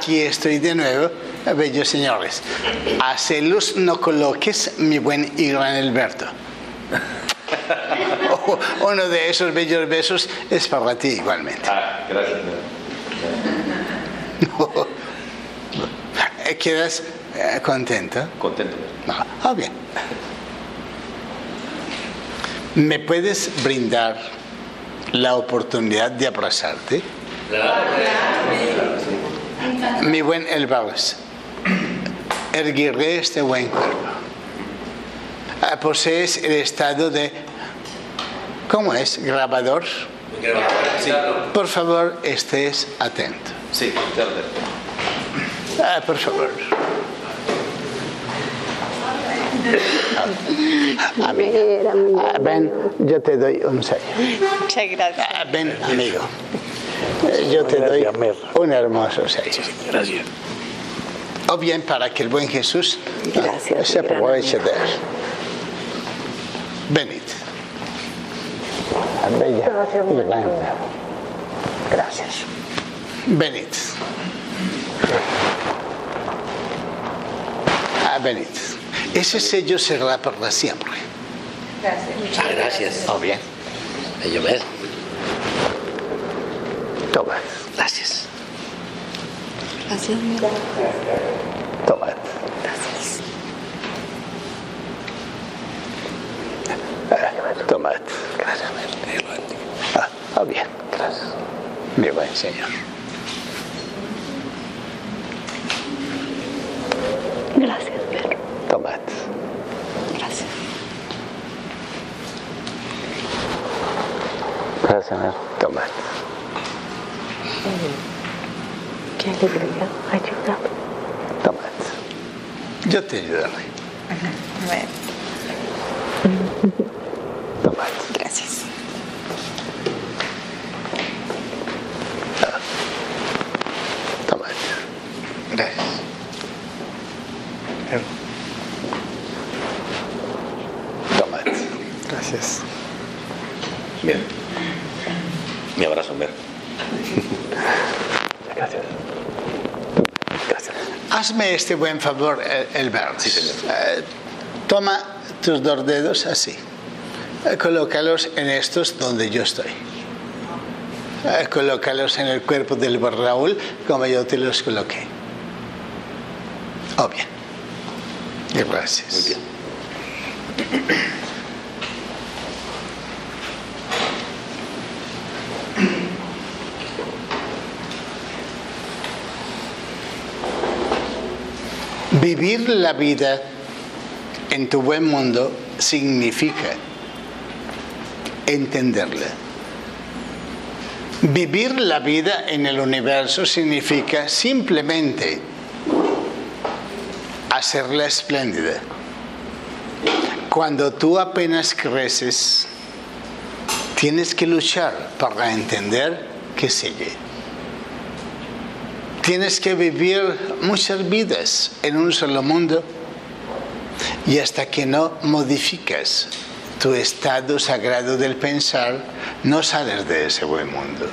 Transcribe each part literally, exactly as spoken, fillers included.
aquí estoy de nuevo, bellos señores. A celos no coloques, mi buen y gran Alberto. Oh, uno de esos bellos besos es para ti igualmente. Ah, gracias. No. ¿Quedas eh, contento? Contento. Ah, ah, bien. ¿Me puedes brindar la oportunidad de abrazarte? Claro. Mi buen Elbarres, erguiré este buen cuerpo. Ah, posees el estado de... ¿Cómo es? ¿Grabador? Sí. Por favor, estés atento. Sí, claro. Ah, por favor. Amigo. Ah, ven, yo te doy un sello. Muchas gracias. Ah, ven, amigo. Yo te doy un hermoso sello. Gracias. O bien para que el buen Jesús Gracias, se gran aproveche de él. Venid. Bella y grande. Gracias. Venid. Ah, venid. Ese sello será para siempre. Gracias. Ah, gracias. O bien. A llover. Tomad. Gracias. Gracias, mira. Tomad. Gracias. Ah, tomad. Gracias. Ah, ah, bien. Gracias. Mi buen Señor. Gracias, Pedro. Tomad. Gracias. Gracias, Señor. Tomad. Qué alegría. Ayúdame. Tomad. Yo te ayudaré. Bueno, Tomad. gracias. Tomad. Gracias. Tomad. Gracias. Bien. Mi abrazo, Mer. Gracias. Gracias. Hazme este buen favor, Elbert. Sí, señor. Eh, toma tus dos dedos así. Eh, colócalos en estos donde yo estoy. Eh, colócalos en el cuerpo del Raúl como yo te los coloqué. Oh, bien. Gracias. Muy bien. Vivir la vida en tu buen mundo significa entenderla. Vivir la vida en el universo significa simplemente hacerla espléndida. Cuando tú apenas creces, tienes que luchar para entender que sigue. Tienes que vivir muchas vidas en un solo mundo y hasta que no modificas tu estado sagrado del pensar, no sales de ese buen mundo.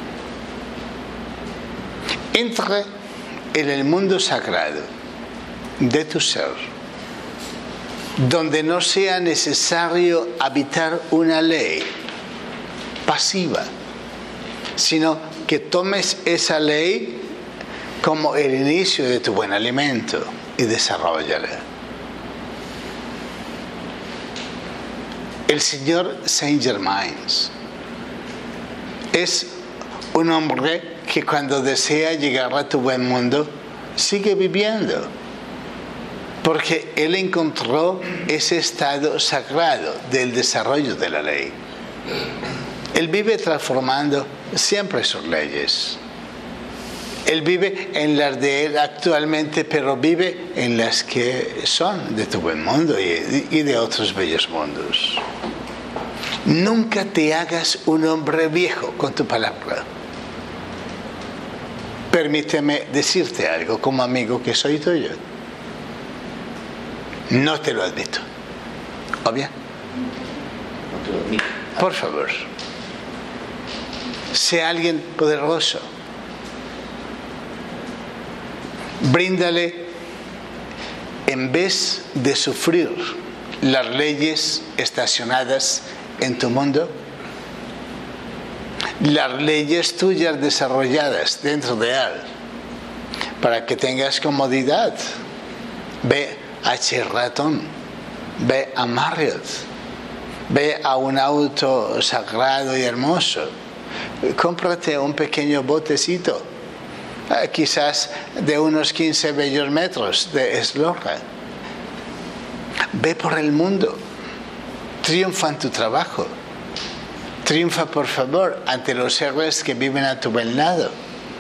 Entra en el mundo sagrado de tu ser, donde no sea necesario habitar una ley pasiva, sino que tomes esa ley como el inicio de tu buen alimento y desarrollala. El señor Saint Germain es un hombre que cuando desea llegar a tu buen mundo sigue viviendo, porque él encontró ese estado sagrado del desarrollo de la ley. Él vive transformando siempre sus leyes. Él vive en las de él actualmente, pero vive en las que son de tu buen mundo y, y de otros bellos mundos. Nunca te hagas un hombre viejo con tu palabra. Permíteme decirte algo como amigo que soy tuyo. No te lo admito. ¿O bien? No te lo admito. Por favor. Sé alguien poderoso. Bríndale, en vez de sufrir las leyes estacionadas en tu mundo, las leyes tuyas desarrolladas dentro de él, para que tengas comodidad. Ve a Sheraton, ve a Marriott, ve a un auto sagrado y hermoso, cómprate un pequeño botecito, eh, quizás de unos quince bellos metros de eslora. Ve por el mundo, triunfa en tu trabajo, triunfa por favor ante los seres que viven a tu buen lado.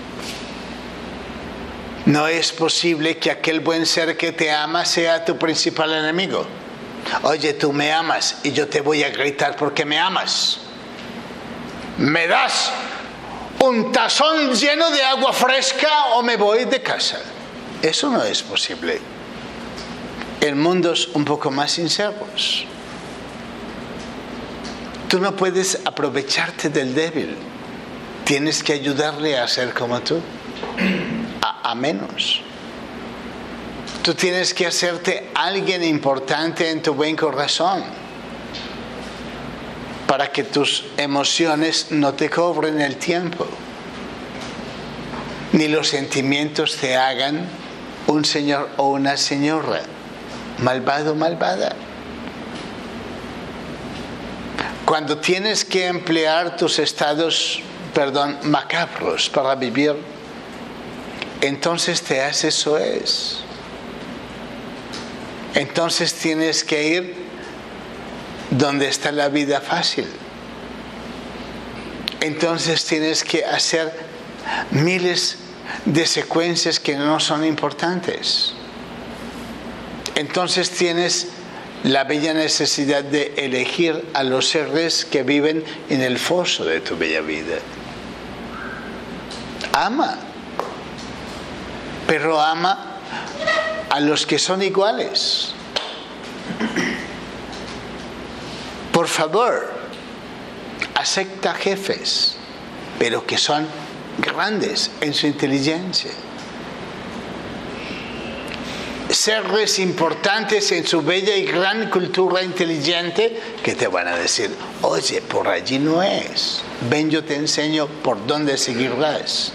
No es posible que aquel buen ser que te ama sea tu principal enemigo. Oye, tú me amas y yo te voy a gritar porque me amas. ¿Me das un tazón lleno de agua fresca o me voy de casa? Eso no es posible. El mundo es un poco más sincero. Tú no puedes aprovecharte del débil. Tienes que ayudarle a ser como tú. A, a menos. Tú tienes que hacerte alguien importante en tu buen corazón para que tus emociones no te cobren el tiempo, ni los sentimientos te hagan un señor o una señora malvado o malvada. Cuando tienes que emplear tus estados, perdón, macabros para vivir, entonces te haces soez. Entonces tienes que ir donde está la vida fácil. Entonces tienes que hacer miles de secuencias que no son importantes. Entonces tienes la bella necesidad de elegir a los seres que viven en el foso de tu bella vida. Ama, pero ama a los que son iguales. Por favor, acepta jefes, pero que son grandes en su inteligencia. Seres importantes en su bella y gran cultura inteligente que te van a decir, oye, por allí no es. Ven, yo te enseño por dónde seguirlas.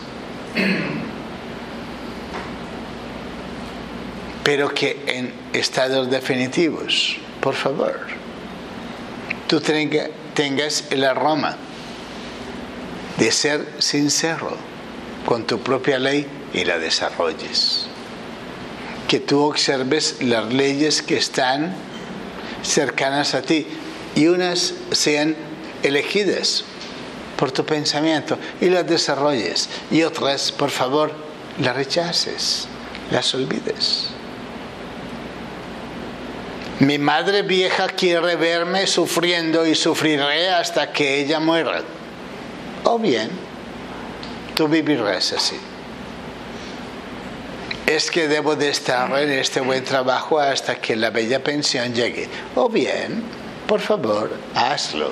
Pero que en estados definitivos, por favor, tú tenga, tengas el aroma de ser sincero con tu propia ley y la desarrolles. Que tú observes las leyes que están cercanas a ti y unas sean elegidas por tu pensamiento y las desarrolles, y otras, por favor, las rechaces, las olvides. Mi madre vieja quiere verme sufriendo y sufriré hasta que ella muera. O bien, tú vivirás así. Es que debo de estar en este buen trabajo hasta que la bella pensión llegue. O bien, por favor, hazlo.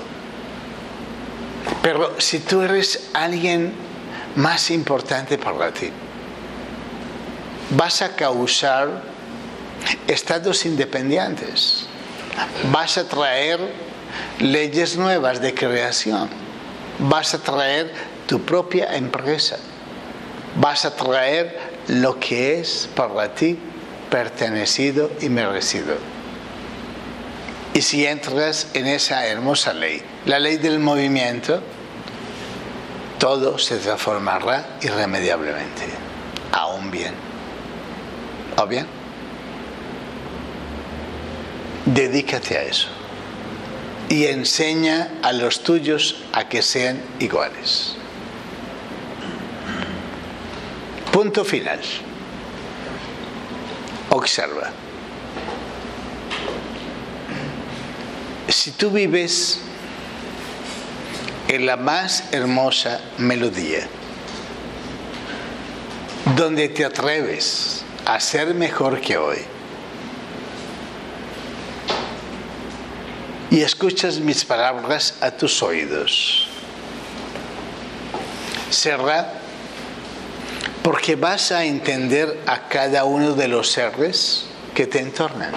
Pero si tú eres alguien más importante para ti, vas a causar estados independientes. Vas a traer leyes nuevas de creación. Vas a traer tu propia empresa. Vas a traer lo que es para ti pertenecido y merecido. Y si entras en esa hermosa ley, la ley del movimiento, todo se transformará irremediablemente. Aún bien. ¿O bien? Dedícate a eso y enseña a los tuyos a que sean iguales. Punto final. Observa. Si tú vives en la más hermosa melodía, donde te atreves a ser mejor que hoy, y escuchas mis palabras a tus oídos, será Porque vas a entender a cada uno de los seres que te entornan.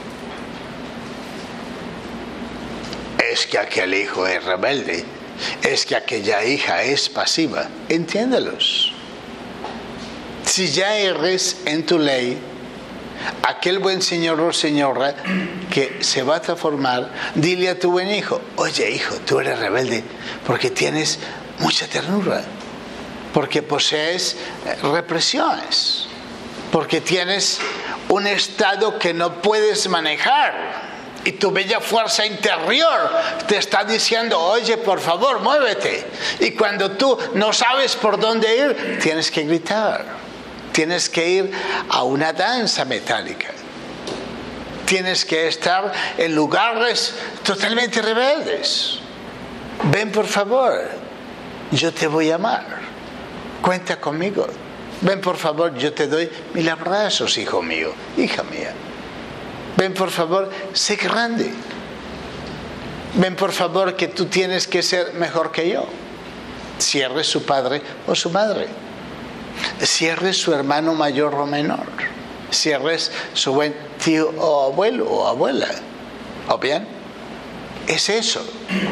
Es que aquel hijo es rebelde, es que aquella hija es pasiva. Entiéndelos. Si ya eres en tu ley, aquel buen señor o señora que se va a transformar, dile a tu buen hijo: oye hijo, tú eres rebelde porque tienes mucha ternura, porque posees represiones, porque tienes un estado que no puedes manejar. Y tu bella fuerza interior te está diciendo: oye, por favor, muévete. Y cuando tú no sabes por dónde ir, tienes que gritar. Tienes que ir a una danza metálica. Tienes que estar en lugares totalmente rebeldes. Ven, por favor, yo te voy a amar. Cuenta conmigo. Ven, por favor, yo te doy mil abrazos, hijo mío, hija mía. Ven, por favor, sé grande. Ven, por favor, que tú tienes que ser mejor que yo. Si eres su padre o su madre. Si eres su hermano mayor o menor. Si eres su buen tío o abuelo o abuela. ¿O bien? Es eso.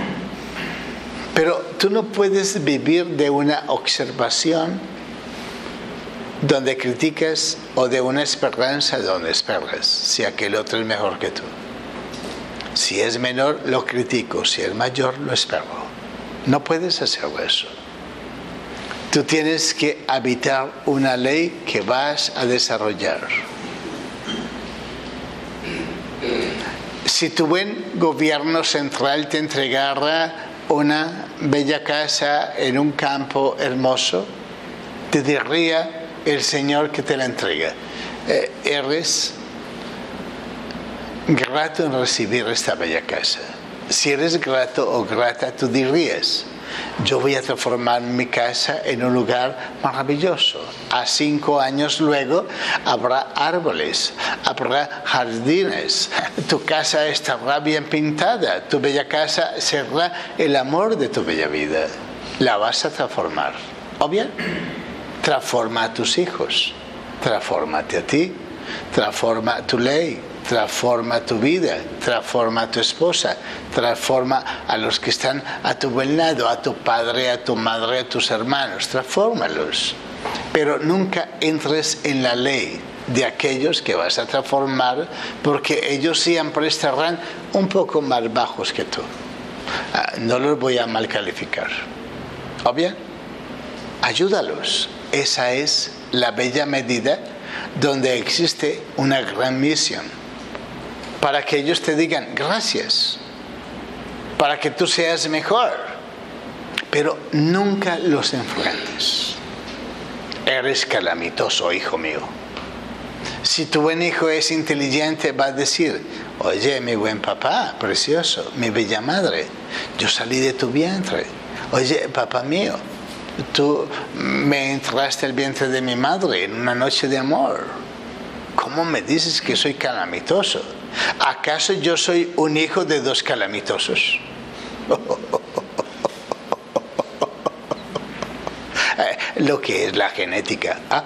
Pero tú no puedes vivir de una observación donde criticas o de una esperanza donde esperas si aquel otro es mejor que tú. Si es menor, lo critico. Si es mayor, lo espero. No puedes hacer eso. Tú tienes que habitar una ley que vas a desarrollar. Si tu buen gobierno central te entregara una bella casa en un campo hermoso, te diría el Señor que te la entrega: eh, eres grato en recibir esta bella casa. Si eres grato o grata, tú dirías: yo voy a transformar mi casa en un lugar maravilloso. A cinco años luego habrá árboles, habrá jardines, tu casa estará bien pintada, tu bella casa será el amor de tu bella vida. La vas a transformar. ¿O bien? Transforma a tus hijos, transfórmate a ti, transforma tu ley, transforma tu vida, transforma a tu esposa, transforma a los que están a tu buen lado, a tu padre, a tu madre, a tus hermanos, transfórmalos. Pero nunca entres en la ley de aquellos que vas a transformar, porque ellos siempre estarán un poco más bajos que tú. Ah, no los voy a mal calificar. ¿O bien? Ayúdalos. Esa es la bella medida donde existe una gran misión. Para que ellos te digan gracias. Para que tú seas mejor. Pero nunca los enfrentes. Eres calamitoso, hijo mío. Si tu buen hijo es inteligente, va a decir: oye, mi buen papá, precioso, mi bella madre, yo salí de tu vientre. Oye, papá mío, tú me entraste al vientre de mi madre en una noche de amor. ¿Cómo me dices que soy calamitoso? ¿Acaso yo soy un hijo de dos calamitosos? Lo que es la genética. ¿Ah?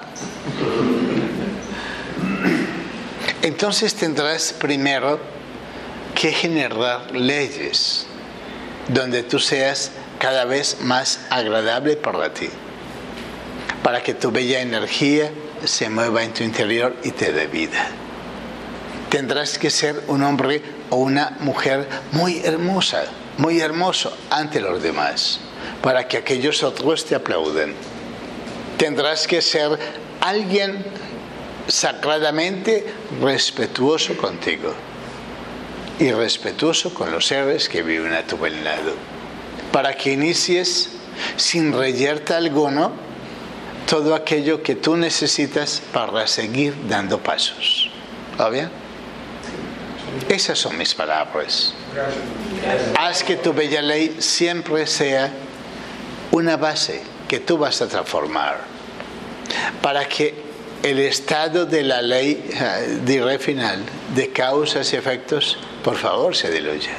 Entonces tendrás primero que generar leyes donde tú seas cada vez más agradable para ti, para que tu bella energía se mueva en tu interior y te dé vida. Tendrás que ser un hombre o una mujer muy hermosa, muy hermoso ante los demás, para que aquellos otros te aplauden. Tendrás que ser alguien sacradamente respetuoso contigo y respetuoso con los seres que viven a tu buen lado, para que inicies sin reyerta alguno todo aquello que tú necesitas para seguir dando pasos. ¿Va bien? Esas son mis palabras. Haz que tu bella ley siempre sea una base que tú vas a transformar, para que el estado de la ley, diré final, de causas y efectos, por favor, se diluya.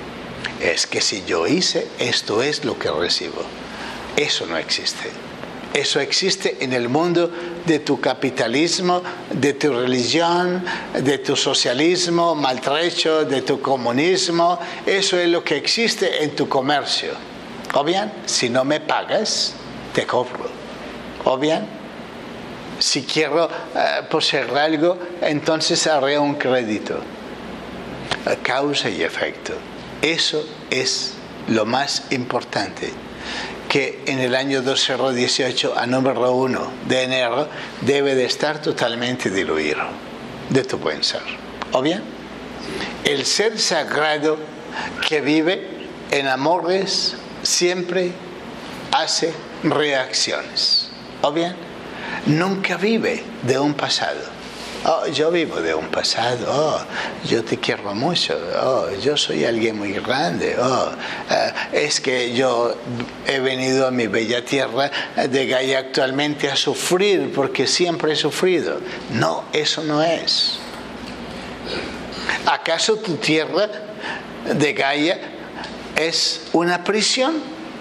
Es que si yo hice, esto es lo que recibo. Eso no existe. Eso existe en el mundo de tu capitalismo, de tu religión, de tu socialismo maltrecho, de tu comunismo. Eso es lo que existe en tu comercio. ¿O bien? Si no me pagas, te cobro. ¿O bien? Si quiero uh, poseer algo, entonces haré un crédito. Causa y efecto. Eso es lo más importante, que en el año dos mil dieciocho, a número uno de enero, debe de estar totalmente diluido de tu buen ser. ¿O bien? El ser sagrado que vive en amores siempre hace reacciones. ¿O bien? Nunca vive de un pasado. Oh, yo vivo de un pasado. Oh, yo te quiero mucho. Oh, yo soy alguien muy grande. Oh, uh, es que yo he venido a mi bella tierra de Gaia actualmente a sufrir porque siempre he sufrido. No, eso no es. ¿Acaso tu tierra de Gaia es una prisión?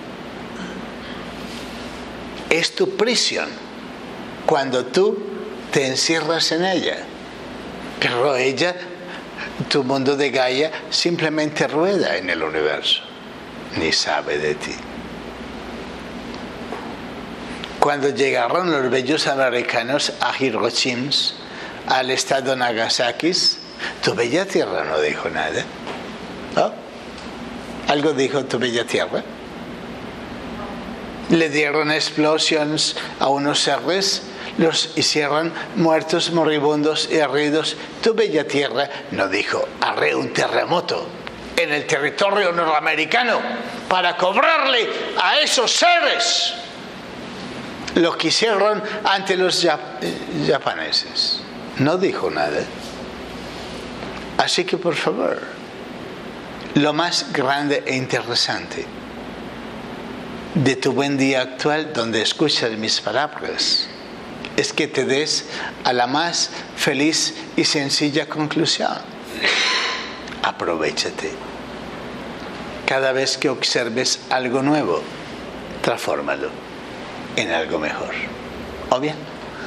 Es tu prisión cuando tú te encierras en ella, pero ella, tu mundo de Gaia, simplemente rueda en el universo, ni sabe de ti. Cuando llegaron los bellos americanos a Hiroshima, al estado Nagasaki, tu bella tierra no dijo nada. ¿No? ¿Algo dijo tu bella tierra? Le dieron explosiones a unos seres, los hicieron muertos, moribundos y heridos. Tu bella tierra no dijo, haré un terremoto en el territorio norteamericano para cobrarle a esos seres lo que hicieron ante los jap- japoneses. No dijo nada. Así que, por favor, lo más grande e interesante de tu buen día actual, donde escuchas mis palabras, es que te des a la más feliz y sencilla conclusión. Aprovéchate. Cada vez que observes algo nuevo, transfórmalo en algo mejor. ¿O bien?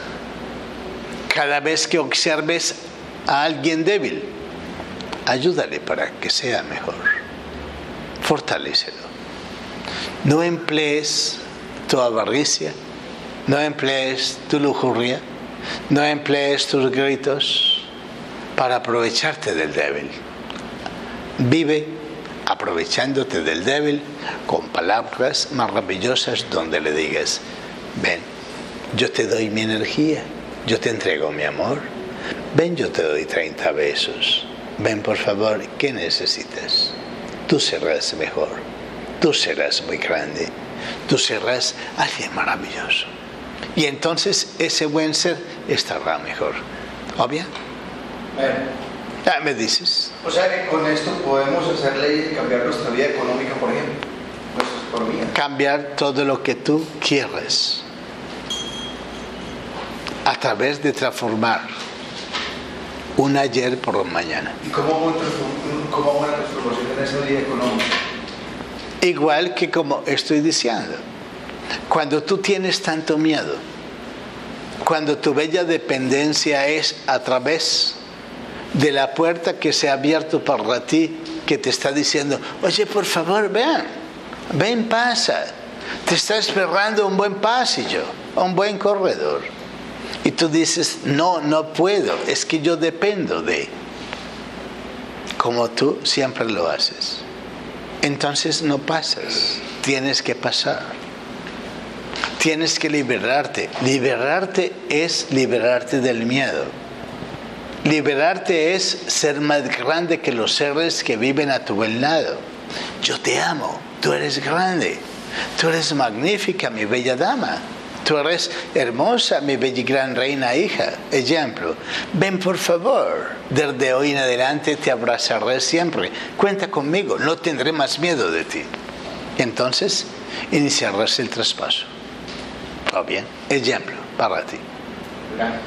Cada vez que observes a alguien débil, ayúdale para que sea mejor. Fortalécelo. No emplees tu avaricia, no emplees tu lujuria, no emplees tus gritos para aprovecharte del débil. Vive aprovechándote del débil con palabras maravillosas donde le digas, ven, yo te doy mi energía, yo te entrego mi amor, ven, yo te doy treinta besos, ven por favor, ¿qué necesitas? Tú serás mejor, tú serás muy grande, tú serás alguien maravilloso. Y entonces ese buen ser estará mejor. ¿Obvio? Bueno. Ah, ¿me dices? O sea que con esto podemos hacer leyes y cambiar nuestra vida económica, por ejemplo, nuestra economía. Cambiar todo lo que tú quieres a través de transformar un ayer por un mañana. ¿Y cómo hago una transformación en esa vida económica? Igual que como estoy diciendo, cuando tú tienes tanto miedo, cuando tu bella dependencia es a través de la puerta que se ha abierto para ti, que te está diciendo, oye, por favor, ven, ven, pasa, te está esperando un buen pasillo, un buen corredor. Y tú dices, no, no puedo, es que yo dependo de, como tú siempre lo haces. Entonces no pasas, tienes que pasar. Tienes que liberarte. Liberarte es liberarte del miedo. Liberarte es ser más grande que los seres que viven a tu buen lado. Yo te amo, tú eres grande, tú eres magnífica, mi bella dama. Tú eres hermosa, mi bella y gran reina hija. Ejemplo, ven por favor, desde hoy en adelante te abrazaré siempre. Cuenta conmigo, no tendré más miedo de ti. Entonces, iniciarás el traspaso. ¿O bien? Ejemplo, para ti. Gracias.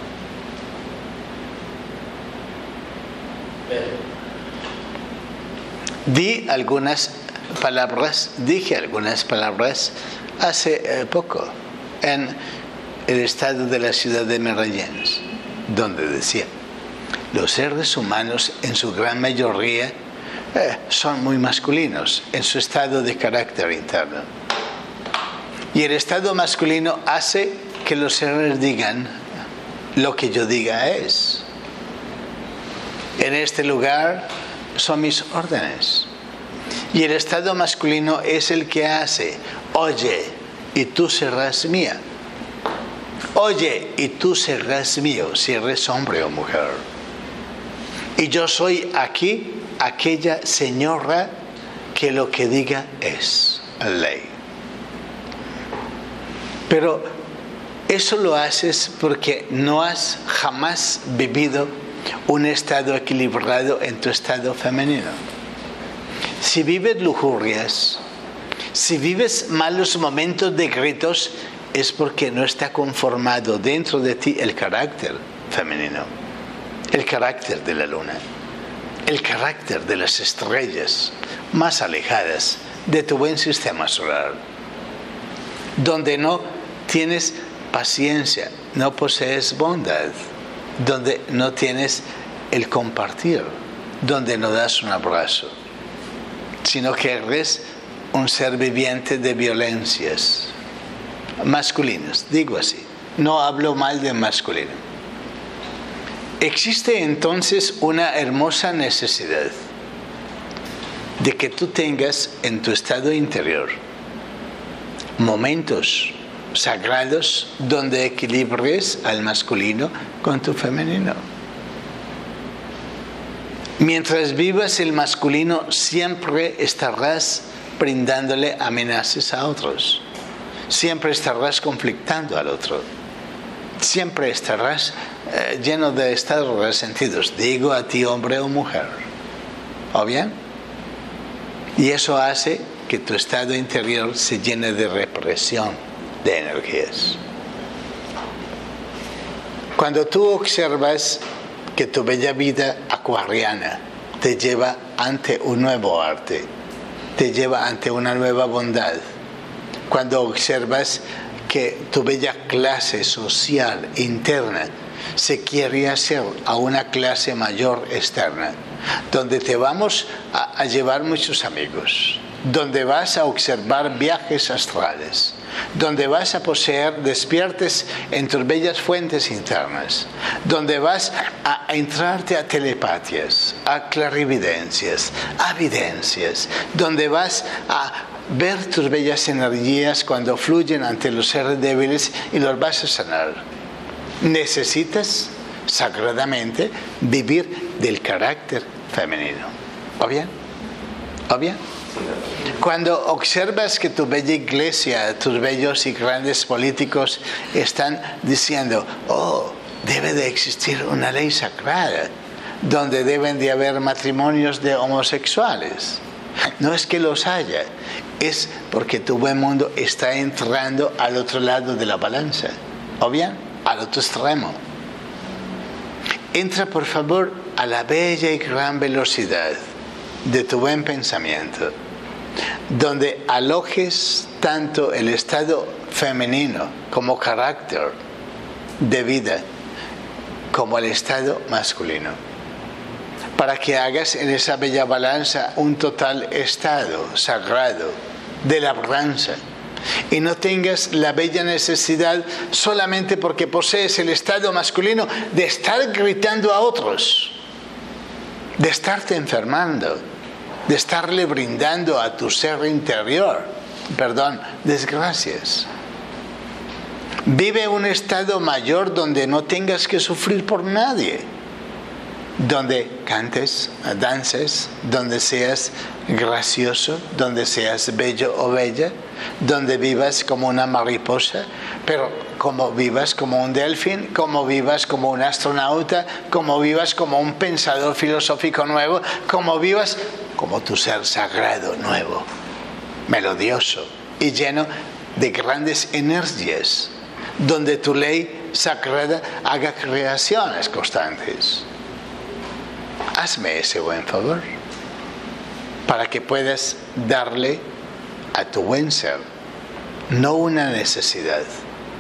Di algunas palabras, dije algunas palabras hace eh, poco. en el estado de la ciudad de Medellín, donde decía, los seres humanos en su gran mayoría eh, son muy masculinos en su estado de carácter interno. Y el estado masculino hace que los seres digan lo que yo diga es. En este lugar son mis órdenes. Y el estado masculino es el que hace, oye, y tú serás mía. Oye, y tú serás mío, si eres hombre o mujer. Y yo soy aquí aquella señora que lo que diga es ley. Pero eso lo haces porque no has jamás vivido un estado equilibrado en tu estado femenino. Si vives lujurias, si vives malos momentos de gritos, es porque no está conformado dentro de ti el carácter femenino, el carácter de la luna, el carácter de las estrellas más alejadas de tu buen sistema solar, donde no tienes paciencia, no posees bondad, donde no tienes el compartir, donde no das un abrazo, sino que eres un ser viviente de violencias masculinas, digo así, no hablo mal de masculino. Existe entonces una hermosa necesidad de que tú tengas en tu estado interior momentos sagrados donde equilibres al masculino con tu femenino. Mientras vivas el masculino, siempre estarás brindándole amenazas a otros. Siempre estarás conflictando al otro. Siempre estarás eh, lleno de estados resentidos. Digo a ti, hombre o mujer. ¿O bien? Y eso hace que tu estado interior se llene de represión de energías. Cuando tú observas que tu bella vida acuariana te lleva ante un nuevo arte, te lleva ante una nueva bondad, cuando observas que tu bella clase social interna se quiere hacer a una clase mayor externa, donde te vamos a, a llevar muchos amigos, donde vas a observar viajes astrales, donde vas a poseer despiertes en tus bellas fuentes internas, donde vas a entrarte a telepatias, a clarividencias, a videncias, donde vas a ver tus bellas energías cuando fluyen ante los seres débiles y los vas a sanar. Necesitas sagradamente vivir del carácter femenino. ¿O bien? ¿O bien? Cuando observas que tu bella iglesia, tus bellos y grandes políticos están diciendo, oh, debe de existir una ley sagrada donde deben de haber matrimonios de homosexuales. No es que los haya, es porque tu buen mundo está entrando al otro lado de la balanza, o bien al otro extremo. Entra por favor a la bella y gran velocidad de tu buen pensamiento, donde alojes tanto el estado femenino como carácter de vida, como el estado masculino, para que hagas en esa bella balanza un total estado sagrado de labranza y no tengas la bella necesidad solamente porque posees el estado masculino de estar gritando a otros, de estarte enfermando, de estarle brindando a tu ser interior, perdón, desgracias. Vive un estado mayor donde no tengas que sufrir por nadie, donde cantes, dances, donde seas gracioso, donde seas bello o bella, donde vivas como una mariposa, pero como vivas como un delfín, como vivas como un astronauta, como vivas como un pensador filosófico nuevo, como vivas como tu ser sagrado nuevo, melodioso y lleno de grandes energías, donde tu ley sagrada haga creaciones constantes. Hazme ese buen favor para que puedas darle a tu buen ser no una necesidad,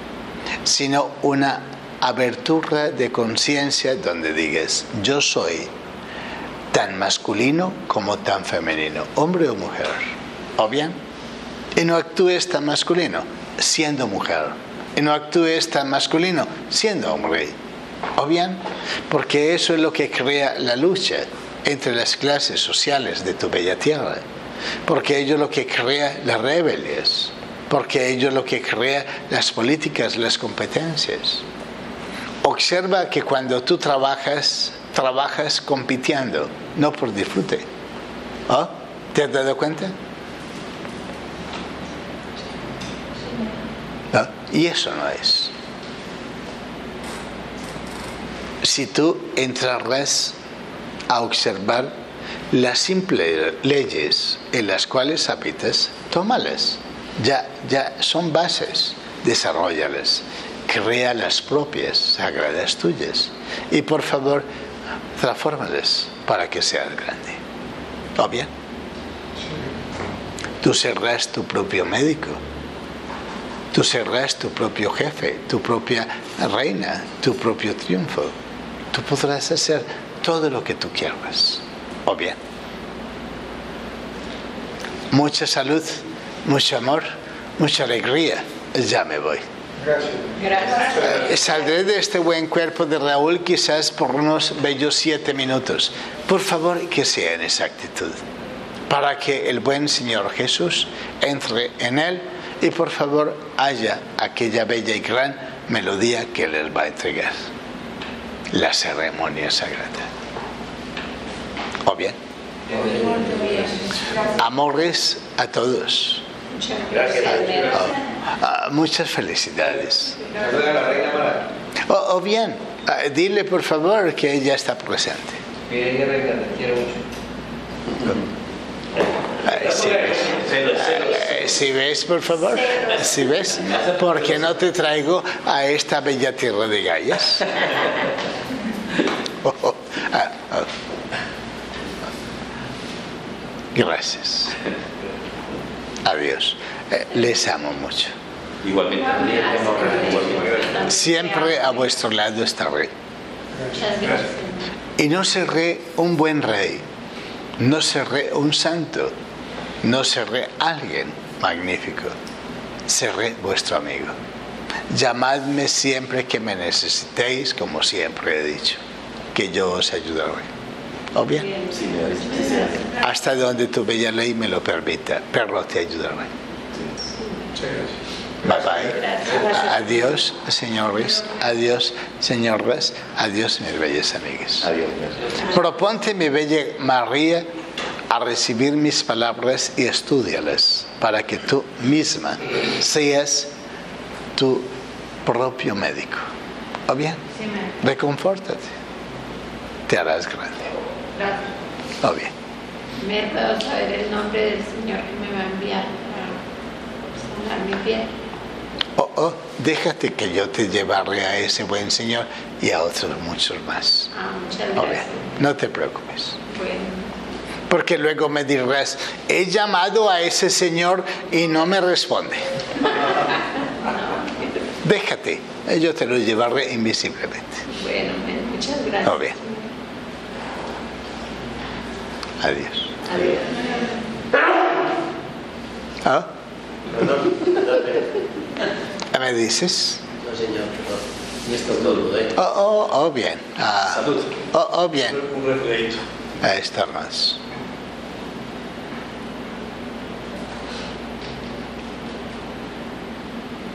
sino una abertura de conciencia donde digas, yo soy tan masculino como tan femenino, hombre o mujer, ¿o bien? Y no actúes tan masculino siendo mujer, y no actúes tan masculino siendo hombre, ¿o bien? Porque eso es lo que crea la lucha entre las clases sociales de tu bella tierra, porque ello es lo que crea las rebelias, porque ello es lo que crea las políticas, las competencias. Observa que cuando tú trabajas, trabajas compitiendo, no por disfrute. ¿Oh? ¿Te has dado cuenta? ¿No? Y eso no es. Si tú entrarás a observar las simples leyes en las cuales habitas, tómalas. Ya, ya son bases, desarróllalas. Crea las propias, sagradas tuyas. Y por favor, transfórmalas para que seas grande. ¿O bien? Tú serás tu propio médico. Tú serás tu propio jefe, tu propia reina, tu propio triunfo. Tú podrás hacer todo lo que tú quieras. ¿O bien? Mucha salud, mucho amor, mucha alegría. Ya me voy. Gracias. Gracias. Saldré de este buen cuerpo de Raúl quizás por unos bellos siete minutos. Por favor, que sea en esa actitud, para que el buen Señor Jesús entre en él y por favor haya aquella bella y gran melodía que Él va a entregar. La ceremonia sagrada. ¿O bien? Amores a todos. Muchas gracias. Oh, ah, muchas felicidades. Saluda a la reina Mara. O, o bien, ah, dile por favor que ella está presente. Bien, reina, te quiero mucho. Ay, ¿sí ves? Ay, ¿sí ves, por favor? ¿Sí ves? Porque no te traigo a esta bella tierra de Gallas. Oh, oh, ah, oh. Gracias. Adiós. Eh, les amo mucho. Igualmente. Igualmente. Siempre a vuestro lado estaré. Muchas gracias. Y no seré un buen rey, no seré un santo, no seré alguien magnífico, seré vuestro amigo. Llamadme siempre que me necesitéis, como siempre he dicho, que yo os ayudaré. ¿O bien? Hasta donde tu bella ley me lo permita, pero te ayudaré. Bye bye. Adiós, señores. Adiós, señoras. Adiós, mis bellas amigas. Adiós. Proponte, mi bella María, a recibir mis palabras y estúdialas para que tú misma seas tu propio médico. ¿O bien? Sí, me- Reconfórtate. Te harás grande. Gracias. ¿O bien? ¿Me puedo saber el nombre del Señor que me va a enviar para sanar mi piel? Oh, oh, déjate que yo te llevaré a ese buen Señor y a otros muchos más. Ah, muchas ¿O bien? gracias. No te preocupes. Bueno, Porque luego me dirás, he llamado a ese Señor y no me responde. Déjate, yo te lo llevaré invisiblemente. bueno, me- muchas gracias. ¿O bien? Adiós. Adiós. ¿Ah? ¿Me dices? No, señor, perdón. Y esto es todo, ¿eh? Oh, oh, oh, bien. Ah, Salud. oh, oh, bien. Un refredito. Ahí está más.